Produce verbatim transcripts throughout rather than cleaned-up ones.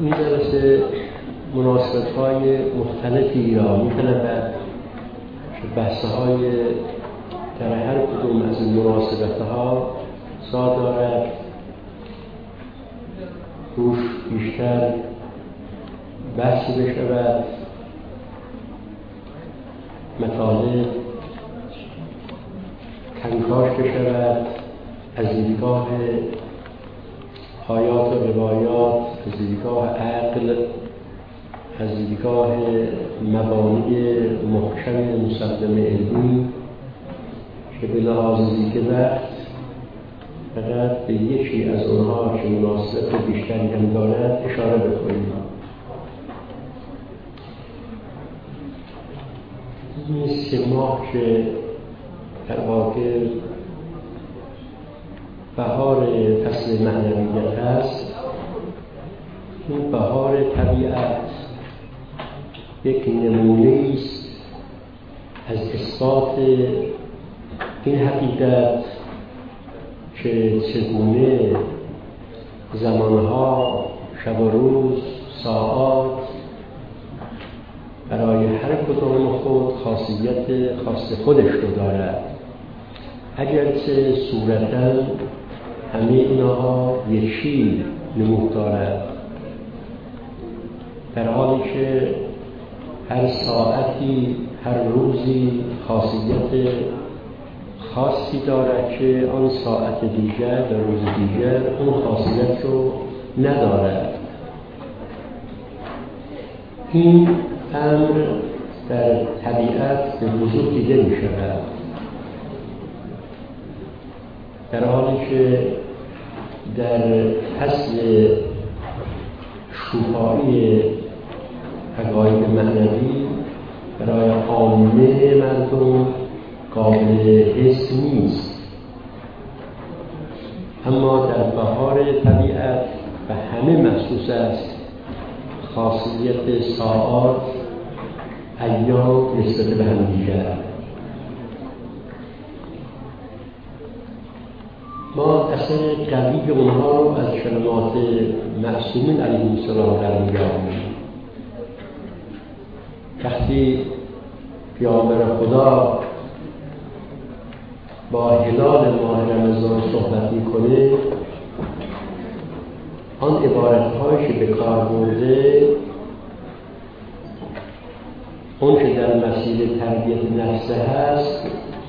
این جلسه مناسبت‌های مختلفی را می‌طلبد که بحث‌های در هر کدوم از این مناسبت‌ها سا دارد روش بیشتر بحثی بشود، مطالب کنکاش بشود از دیدگاه آیات و روایات، از دیدگاه عقل، از دیدگاه مبانی محکم مسلم علمی، که به لحاظ دیگه وقت فقط به یکی از اونها که مناسبت بیشتری هم دارد اشاره بکنیم. این سه ماه که در واقع بهار فصل معنویت هست، این بهار طبیعت یک نمونه است از اثبات این حقیقت که چگونه زمانها، شب و روز، ساعات برای هر کدام خود خاصیت خاص خودش رو دارد، اگرچه صورتاً همه اینها یکی نمود دارد، در حالی که هر ساعتی، هر روزی خاصیت خاصی دارد که آن ساعت دیگر در روز دیگر اون خاصیت رو ندارد. این امر در طبیعت به وضوح دیده می شود، در حالی که در فصل شفاهی حقایق معنوی برای عامه مردم قابل حس نیست، اما در بهار طبیعت به همه مخصوص است خاصیت ساعات، ایام نسبت به هم دیگر. ما اثر قوی اونها رو از کلمات معصومین علیهم السلام در می‌یابیم. وقتی پیامبر خدا با هلال ماه رمضان صحبت میکنه، آن عبارت‌هایی که به کار برده، اون که در مسیر تربیت نفسه هست،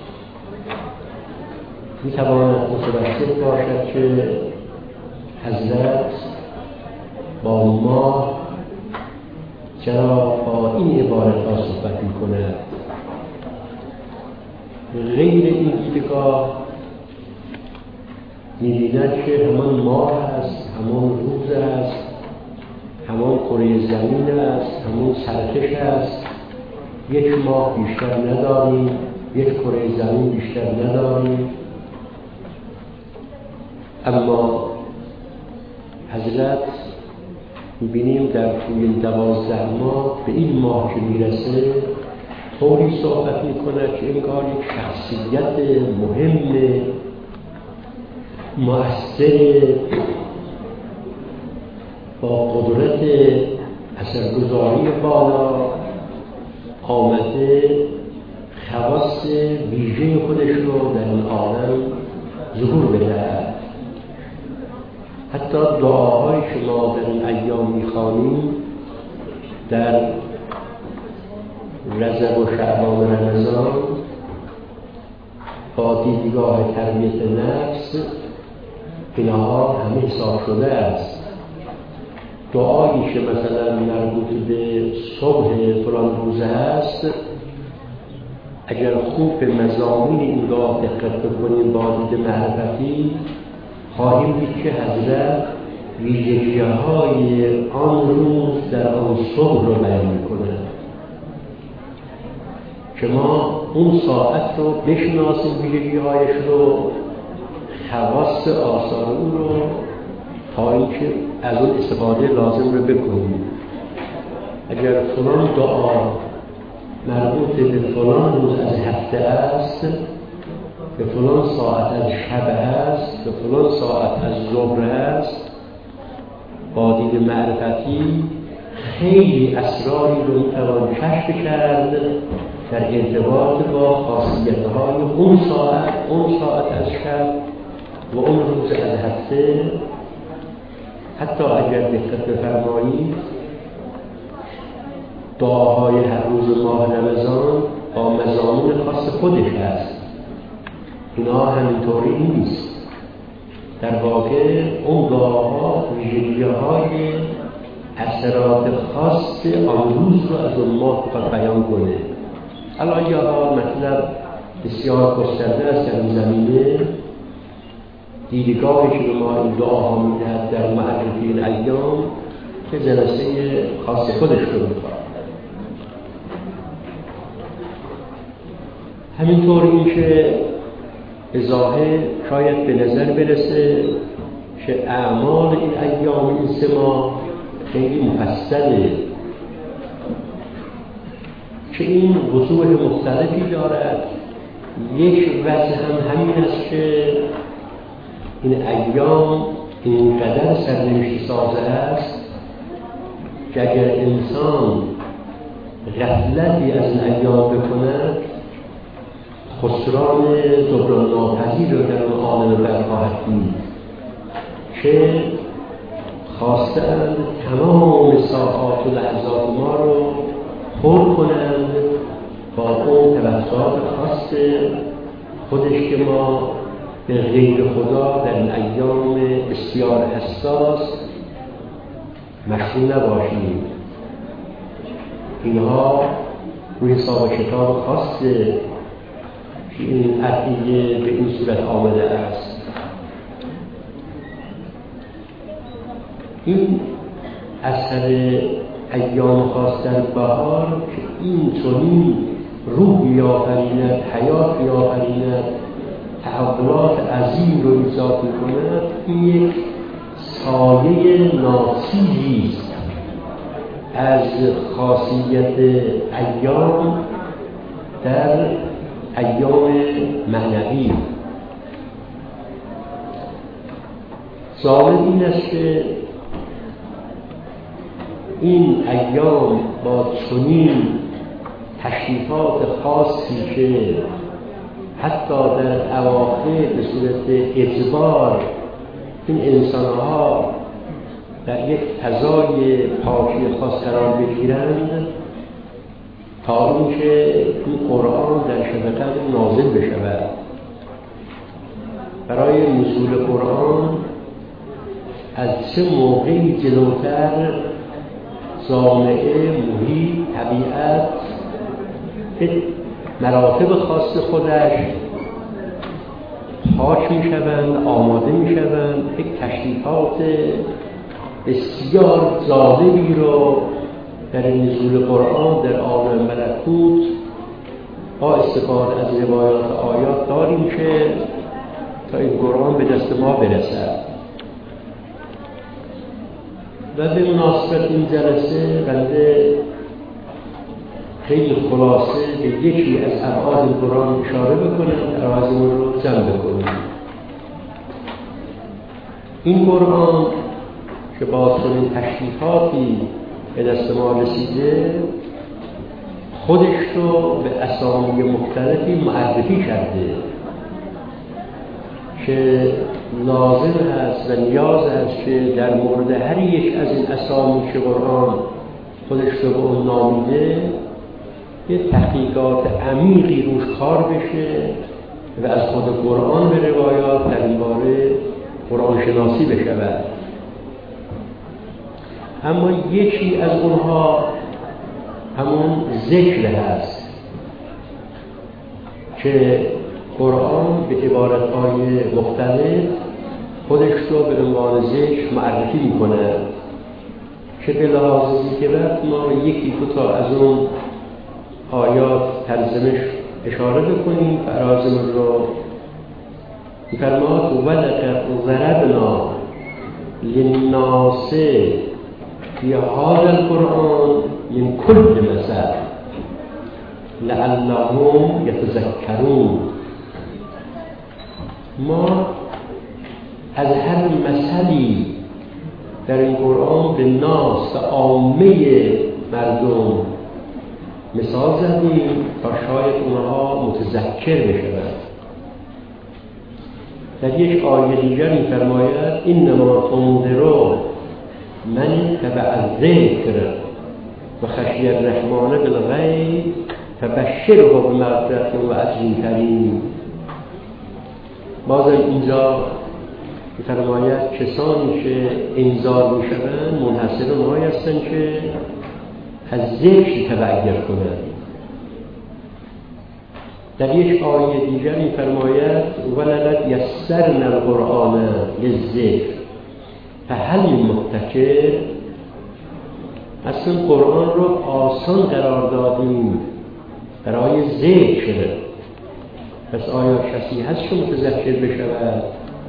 میتواند متوسط باشد که حضرت با ما چرا با این عبارت‌ها صحبت میکند. غیر این دیدگاه می‌بیند که همان ماه است، همان روز است، همان کره زمین است، همان سرکش است. یک ماه بیشتر نداریم، یک کره زمین بیشتر نداریم. اما حضرت می‌بینیم در طول دوازده ماه به این ماه که میرسه طوری صحبت میکنه که انگار یک شخصیت مهم، مؤثر، با قدرت اثرگذاری بالا آمده خواص ویژه خودش رو در این عالم ظهور بدهد. حتی دعاهایی که ما در این ایام میخوانیم در رجب و شعبان و رمضان با دیدگاه تربیت نفس اینها همه حساب شده است. دعایی که مثلا مربوط به صبح فلان روزه است، اگر خوب به مضامین این دعا دقت بکنیم با دید معرفتی، خواهیم دید که حضرت ویژگی‌های آن روز در آن صبح رو بیان می‌کند که ما اون ساعت رو بشناسیم، ویژگی‌هایش رو، خواص آثار اون رو، تا اینکه از اون استفاده لازم رو بکنیم. اگر فلان دعا مربوط به فلان روز از هفته است، به فلان ساعت از شب است، به فلان ساعت از ظهر است، با دید معرفتی خیلی اسراری رو میتوان کشف کرد در ارتباط با خاصیت‌های اون ساعت اون ساعت از شب و اون روز از هفته. حتی اگر دقت بفرمایید دعاهای هر روز ماه رمضان با مضامین خاص خودش هست، اینا همینطوری نیست. در واقع اون دعاها ویژگی‌های اثرات خاص آن روز رو از اون ماه بخواد بیان کنه. الان یه حال مطلب بسیار گسترده است در این زمینه. دیدگاهی که به ما این دعاها میدهد در معرفی این ایام که جلسه خاص خودش رو میخواد. همینطور این که به ظاهر شاید به نظر برسه که اعمال این ایام این سه ماه خیلی مفصله، که این وضوح مختلفی دارد. یک وجه هم همین است که این ایام اینقدر سرنوشت سازه است که اگر انسان غفلتی از این ایام بکند خسران جبران ناپذیر رو در اون عالم بر خواهد دید که خواستند تمام ساعات و لحظات ما رو پر کنند با اون توسط خاص خودش که ما به غیر خدا در این ایام بسیار حساس مشغول نباشیم. اینها روی حساب کتاب خاصه که این عقیده به این صورت آمده است. این اثر ایام خاص در بهار که این چنین روح بیافریند، حیات بیافریند، تحولات عظیم رو ایجاد می‌کند، این یک سایه ناچیزی است از خاصیت ایام در ایام معنوی. ظاهر این است که این ایام با چنین تشریفات خاصی که حتی در اواخر به صورت اجبار این انسانها در یک فضای پاکی خاص قرار بگیرند تا اینکه این قرآن در شب قدر نازل بشود. برای نزول قرآن از چه موقعی جلوتر جامعه، محیط، طبیعت به مراتب خاص خودش پاک می شوند، آماده می شوند، یک تشریفات بسیار جالبی رو در نزول قرآن در عالم ملکوت با استفاده از روایات آیات داریم که تا این قرآن به دست ما برسد. و به مناسبت این جلسه بنده خیلی خلاصه به یکی از ابعاد قرآن اشاره بکنم، عرضمون رو جمع بکنیم. این قرآن که با چنین تشریفاتی به دست ما رسیده خودش رو به اسامی مختلفی معرفی کرده که لازم است و نیاز است که در مورد هر یک از این اسامی که قرآن خودش رو به اون نامیده یه تحقیقات عمیقی روش کار بشه و از خود قرآن به روایات در این باره قرآن شناسی بشود. اما یکی از اونها همون ذکر هست که قرآن به عبارت‌های مختلف خودش رو به عنوان ذکر معرفی می‌کنه که به لحاظ ذکر ما یکی دو تا از اون آیات ترجمه‌اش اشاره بکنیم. فرازمون رو می‌فرماد ولقد ضربنا للناس فی هذا القرآن من کل مثل لعلهم یتذکرون. ما از هر مثلی در این قرآن به ناس و عامه مردم مثال زدیم تا شاید اونها متذکر بشوند. در یک آیه دیگر می‌فرماید انما تنذر من تبع الذکر و خشی الرحمن بالغیب فبشره بمغفرة و اجر کریم. باز اینجا می‌فرماید کسانی که انذار می‌شوند منحصر اونهایی هستند که از ذکر تبعیت کنند. در یک آیه دیگر می‌فرماید ولقد یسرنا القرآن للذکر فهل من مدکر. اصلا قرآن رو آسان قرار دادیم برای ذکر، پس آیا کسی هست که متذکر بشود؟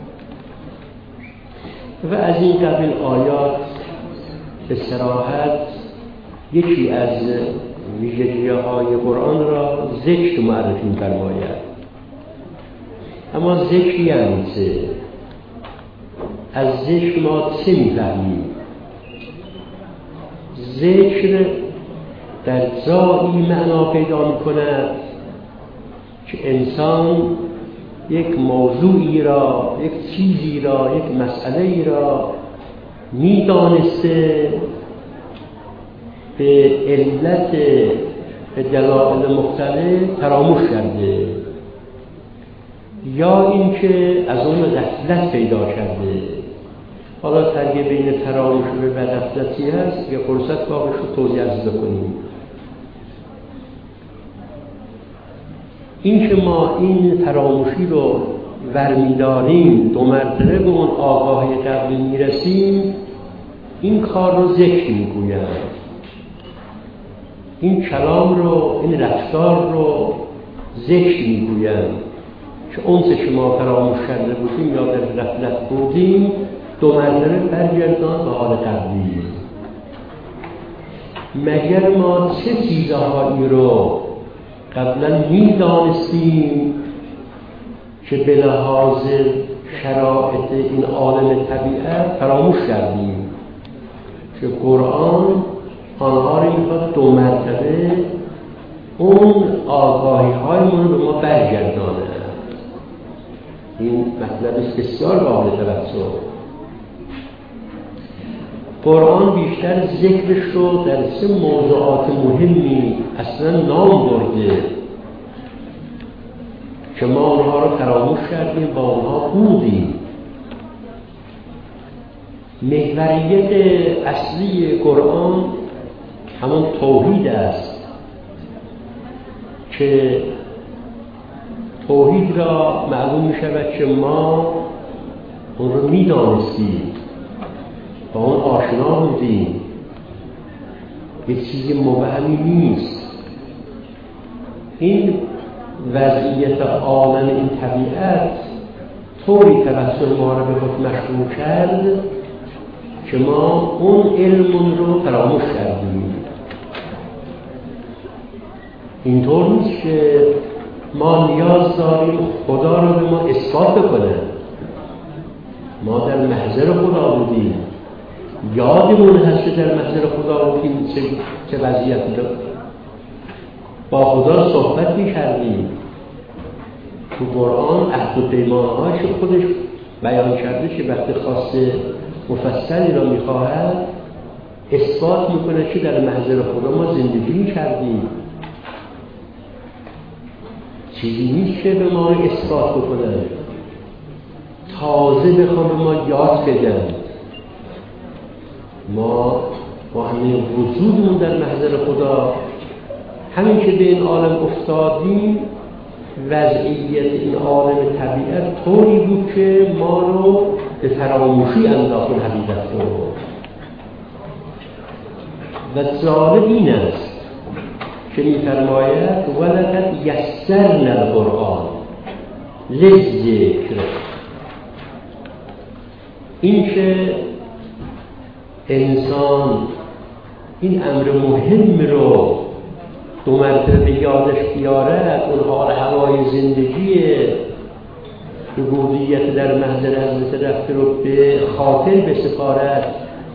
و از این قبیل آیات به صراحت یکی از ویژگی‌های قرآن را ذکر معرفی فرماید. اما ذکر یعنی چه؟ از ذکر ما چه می‌فهمیم؟ ذکر در جایی معنا پیدا می‌کند که انسان یک موضوعی را، یک چیزی را، یک مسئله‌ای را می‌دانسته به علت به دلایل مختلف فراموش کرده، یا اینکه از اون غفلت پیدا کرده. حالا فرق بین فراموش و غفلتی هست که فرصت باقی شد توضیح عرض کنیم. این که ما این فراموشی رو برمی‌داریم، دو مرتبه به اون آگاهی قبلی میرسیم، این کار رو ذکر میگویند. این کلام رو، این رفتار رو ذکر میگویند که اونچه که ما فراموش کرده بودیم یا در غفلت بودیم دو مرتبه برگردان به حال قبلی. مگر ما چه چیزهایی رو قبلا میدانستیم که به لحاظ شرایط این عالم طبیعت فراموش کردیم که قرآن آنها رو میخواد دو مرتبه اون آگاهی هایمون رو به ما برگردانه. این مطلب بسیار قابل توجه. قرآن بیشتر ذکرش رو در سه موضوعات مهمی اصلا نام برده که ما اونها رو فراموش کردیم، با اونها بودیم. محوریت اصلی قرآن همون توحید است که توحید را معلوم می شود که ما اون رو می دانستیم، با اون آشنا بودیم، یک چیز مبهمی نیست. این وضعیت عالم این طبیعت طوری توسل ما را به خود مشغول کرد که ما اون علم رو فراموش کردیم. اینطور نیست که ما نیاز داریم خدا رو به ما اثبات بکنه. ما در محضر خدا بودیم، یادمون هست که در محضر خدا بودیم، چه, چه وضعیتی داریم، با خدا صحبت می‌کردیم. تو قرآن عهد و پیمان‌هاش خودش بیان کرده که وقتی خواسته مفصلی را می‌خواهد اثبات می‌کنه که در محضر خدا ما زندگی می‌کردیم. چیزی نیست که به ما اثبات بکنه، تازه بخوام به ما یاد بدن. ما با همه وجودمون در محضر خدا، همین که به این عالم افتادیم، وضعیت این عالم طبیعت طوری بود که ما رو به فراموشی انداخت حقیقت رو. و جالب این است که می‌فرماید ولقد یسرنا القرآن للذکر. این که انسان این امر مهم رو دو مرتبه یادش بیارد، اون حال هوای زندگی عبودیت در محضر حضرت رفته رو به خاطر بسپارد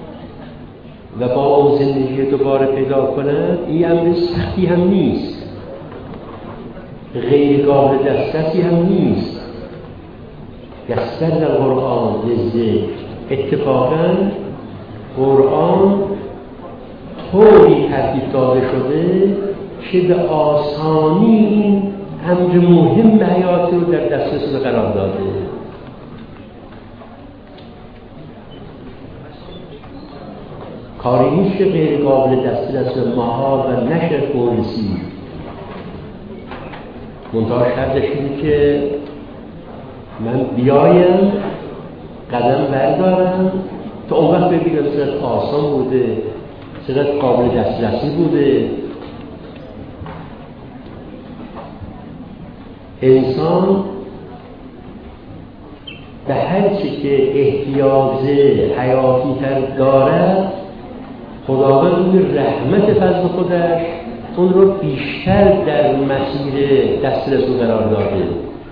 و با اون زندگی دوباره پیدا کند، این امر سختی هم نیست، غیر قابل دسترسی هم نیست. یسر القرآن للذکر، اتفاقاً قرآن طوری ترتیب داده شده که به آسانی این امر مهم به حیات رو در دسترس قرار داده. کاری نیست که غیر قابل دسترس و محال و نشه رسید. منتها شرطش اینه که من بیایم قدم بردارم تا اون وقت ببینم چقدر آسان بوده، چقدر قابل دسترسی بوده. انسان به هر چی که احتیاج حیاتی تر دارد، خداوند اون رحمت فضل خودش اون رو بیشتر در مسیر دسترس قرار داده.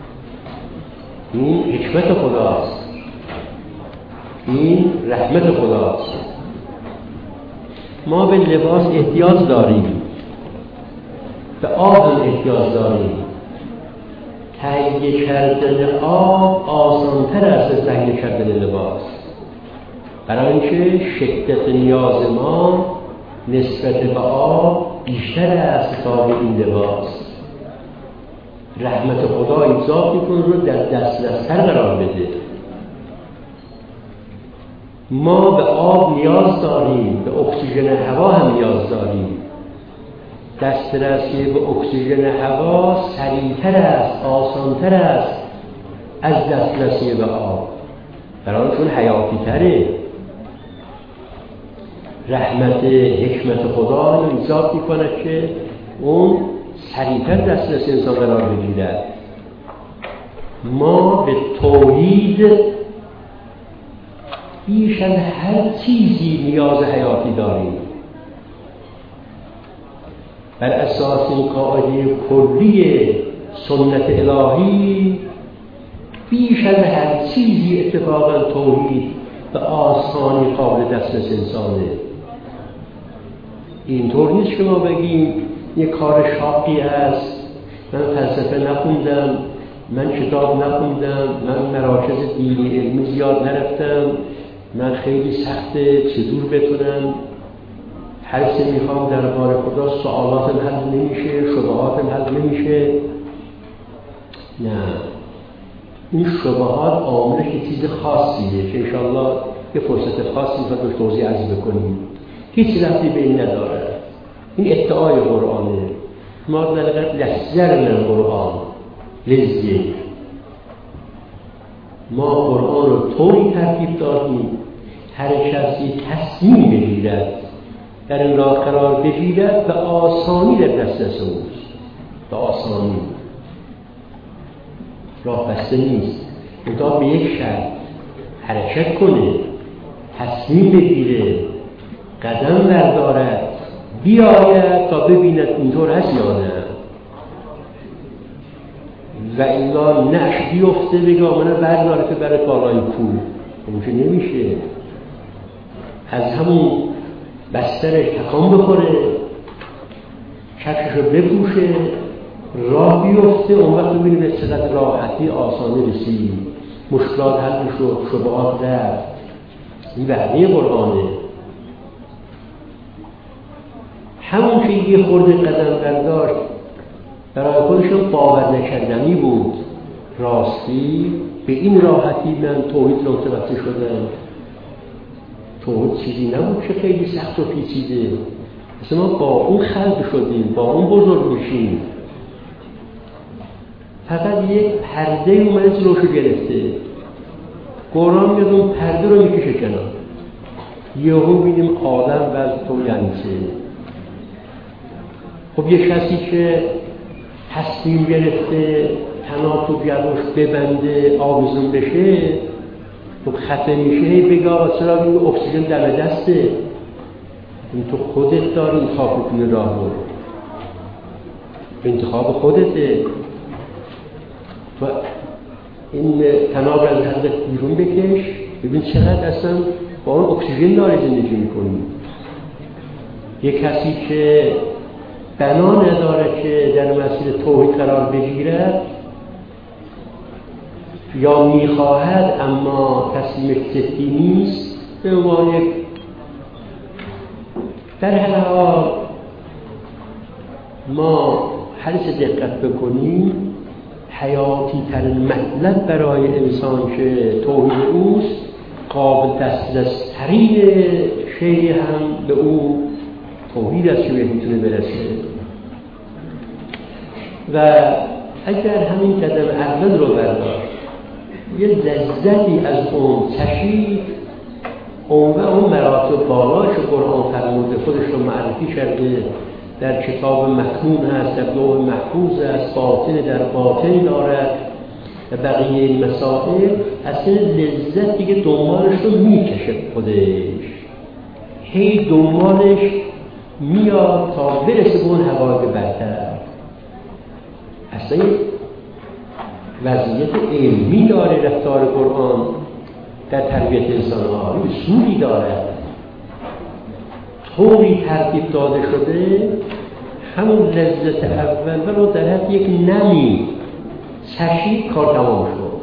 این حکمت خداست، این رحمت خداست. ما به لباس احتیاج داریم، به آب احتیاج داریم. تهیه کردن آب آسان‌تر است از تهیه کردن لباس، برای اینکه شدت نیاز ما نسبت به آب بیشتر است تا به این لباس. رحمت خدا ایجاد می‌کنه رو در دسترس‌تر قرار بده. ما به آب نیاز داریم، به اکسیژن هوا هم نیاز داریم. دسترسی به اکسیژن هوا سریعتر است، آسانتر است از دسترسی به آب، برای چون حیاتی تره. رحمت حکمت خدا رو ایجاد میکنه که اون سریعتر دسترسی انسان قرار بگیرد. ما به توحید بیش از هر چیزی نیاز حیاتی داریم. بر اساس این قاعده کلی سنت الهی بیش از هر چیزی اتفاقا توحید به آسانی قابل دسترس انسانه. اینطور نیست که ما بگیم یک کار شاقی است، من فلسفه نخوندم، من کتاب نخوندم، من مراکز دینی علمی زیاد نرفتم، من خیلی سخته چطور بتونم هر چه میخوام درباره خدا سوالاتم حل نمیشه، شبهاتم حل نمیشه. نه، این شبهات عاملش یه چیز خاصیه که انشاءالله یه فرصت خاصی میخواد روش توضیح عرض بکنیم. هیچ ربطی به این نداره. این ادعای قرآنه. ما در حقیقت لسرنا القرآن للذکر، ما قرآن رو طوری ترتیب دادیم هر کسی تصمیم بگیرد در این راه قرار بگیرد به آسانی در دسترس اوست. به آسانی، راه بسته نیست. منتها به یک شرط حرکت کنه، تصمیم بگیره، قدم بردارد، بیاید تا ببیند اینطور هست یا نه. و الا نش بیفته بگه آمنه برداره که برای بالای کوه، اونچه نمیشه. از همون بسترش تکان بخوره، کفشش رو بپوشه، راه بیفته، اون وقت ببینید به چقدر راحتی آسانی رسید، مشکلات حل شد، شبهات رفت. این وعده قرآنه. همون که یه خورده قدم برداشت برای خودشون باور نکردنی بود. راستی به این راحتی من توحید رو متوجه شدم. توحید چیزی نبود که خیلی سخت و پیچیده. مثلا ما با اون خلق شدیم، با اون بزرگ میشیم. فقط یک پرده اومده جلوشو گرفته. قرآن میاد اون پرده رو میکشه کنار. یهو ببینیم آدم وضع تو یعنی چه. خب یک کسی که تصمیم گرفته تنها تو گلوش ببنده آویزون بشه، خب خطه میشه بگه آقا چرا این اکسیژن دم دسته، این تو خودت داری انتخاب کنی راه رو، انتخاب خودته. و این تناب از حضرت بیرون بکش، ببین چقدر اصلا با اون اکسیژن داری زندگی میکنی. یک کسی که بنا نداره که در مسیر توحید قرار بگیرد یا میخواهد اما تصمیمش جدی نیست، به عنوان یک در هر حال ما حریص دقت بکنیم حیاتی ترین مطلب برای انسان که توحید اوست، قابل دسترس ترین شیء هم به او توحید است که میتونه برسه. و اگر همین قدم اول رو برداشت یه لذتی از اون چشید، اون و اون مراتب بالاش قرآن فرموده، خودش رو معرفی کرده، در کتاب مکنون هست، در لوح محفوظ است، باطن در باطن دارد و بقیه این مسائل، اصلا لذت دیگه دنبالش رو میکشه خودش، هی دنبالش میاد تا برسه به اون حقایق برتر. اصلا وضعیت علمی داره رفتار قرآن در تربیت انسان ها، اصولی دارد، طوری ترتیب داده شده همون لذت اول ولو در حد یک نمی چشید کار تمام شد،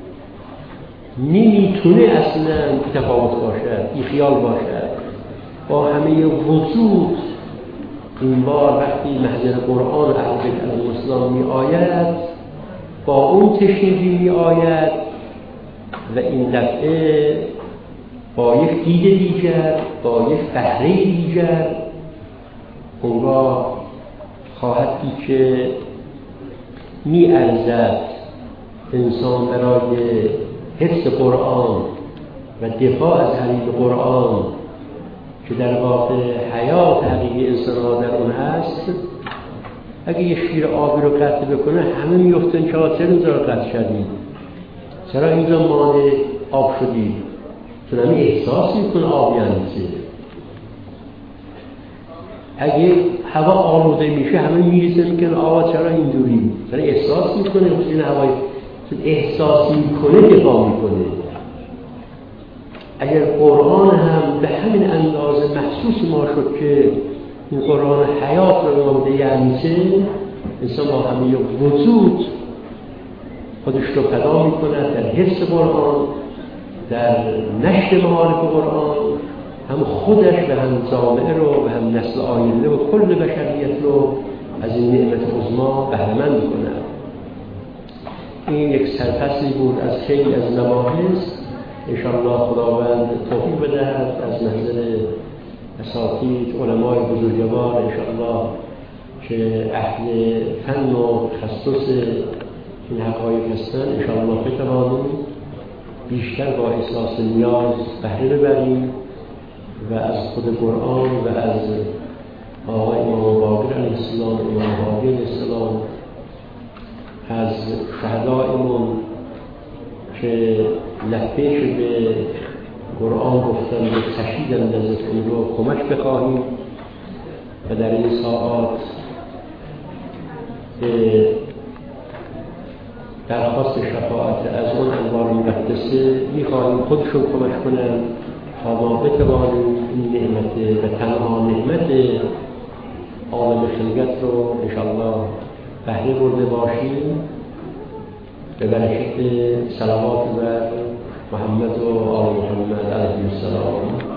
نمیتونه اصلا تفاوت باشد، ای خیال باشد با همه وجود. این بار وقتی محضر قرآن علیه السلام می آید با اون تشنیدی می آید و این دفعه با یک دید دیگر، با یک بهره دیگر، اونگاه خواهد دید که می ارزد انسان برای حفظ قرآن و دفاع از حریف قرآن که در واقع حیات حقیقی انسان ها در اون هست، اگه یه شیر آبی رو قطع بکنه همه میفتن که چرا اینجا رو قطع کردید، چرا اینجا مانع آب شدید، چون همه احساس میکنه آبی هنیزه. اگه هوا آلوده میشه همه میریزه میکنه آبا چرا اینجوری، چرا احساس میکنه، این هوای احساس میکنه دفاع میکنه. اگر قرآن هم به همین اندازه محسوس ما شد که این قرآن حیات رو نامده یعنی چه، انسان با همه وجود خودش رو فدا میکند در حفظ قرآن، در نشر معارف قرآن، هم خودش و هم جامعه رو و هم نسل آینده و کل بشریت رو از این نعمت عظما بهره مند می‌کند. این یک سرفصلی بود از خیلی از مباحث. انشاءالله خداوند توفیق بدهد از نظر اساتید علمای بزرگوار انشاءالله که اهل فن و تخصص این حقایق هستند، انشاءالله بتوانیم بیشتر با احساس نیاز بهره ببریم و از خود قرآن و از آقای امام باقر علیه السلام، امام هادی علیه السلام، از شهدایمون که لحظه به قرآن گفتن و تشیدن لذتون رو کمک بخواهیم و در این ساعات به درخواست شفاعت از اون انوار مقدسه میخواهیم خودشون کمک کنن تا ما بتوانیم این نعمت و تنها نعمت عالم خلقت رو انشاءالله بهره برده باشیم به برکت صلوات و محمد و آل محمد علیه السلام.